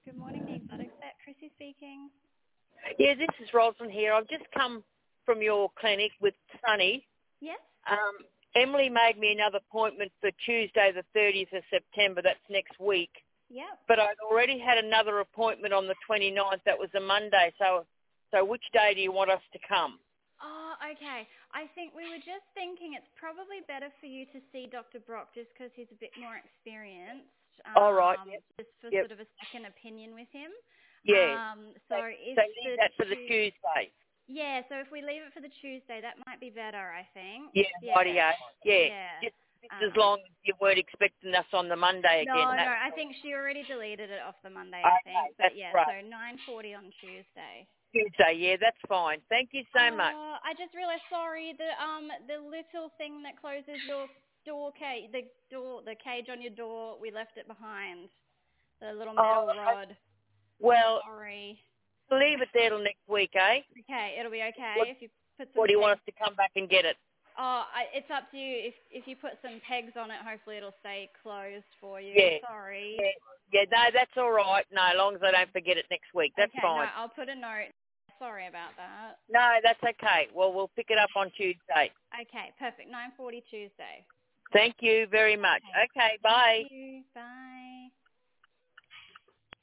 Good morning, the Exotic Vet. Chrissy speaking. Yeah, this is Rosalind here. I've just come from your clinic with Sunny. Yes? Emily made me another appointment for Tuesday the 30th of September. That's next week. Yep. But I'd already had another appointment on the 29th. That was a Monday. So which day do you want us to come? Oh, okay. I think we were just thinking it's probably better for you to see Dr. Brock just because he's a bit more experienced. All right. Yep. Just for Yep. sort of a second opinion with him. Yeah. So leave that for the Tuesday. Yeah, so if we leave it for the Tuesday, that might be better, I think. Yeah, rightio. Yeah. Just as long as you weren't expecting us on the Monday again. No, I think she already deleted it off the Monday, I Okay, think. But that's yeah, right. so 9:40 on Tuesday. Tuesday, yeah, that's fine. Thank you so much. I just realised, sorry, the little thing that closes your door cage, the cage on your door, we left it behind. The little metal rod. Well, Sorry. leave it there till next week, eh? Okay, it'll be okay if you put some. Or do you want us to come back and get it? It's up to you. If you put some pegs on it, hopefully it'll stay closed for you. Yeah. Sorry. Yeah, no, that's all right. No, as long as I don't forget it next week, that's okay, fine. No, I'll put a note. Sorry about that. No, that's okay. Well, we'll pick it up on Tuesday. Okay, perfect. 9:40 Tuesday. Thank you very much. Okay, bye. Thank you. Bye.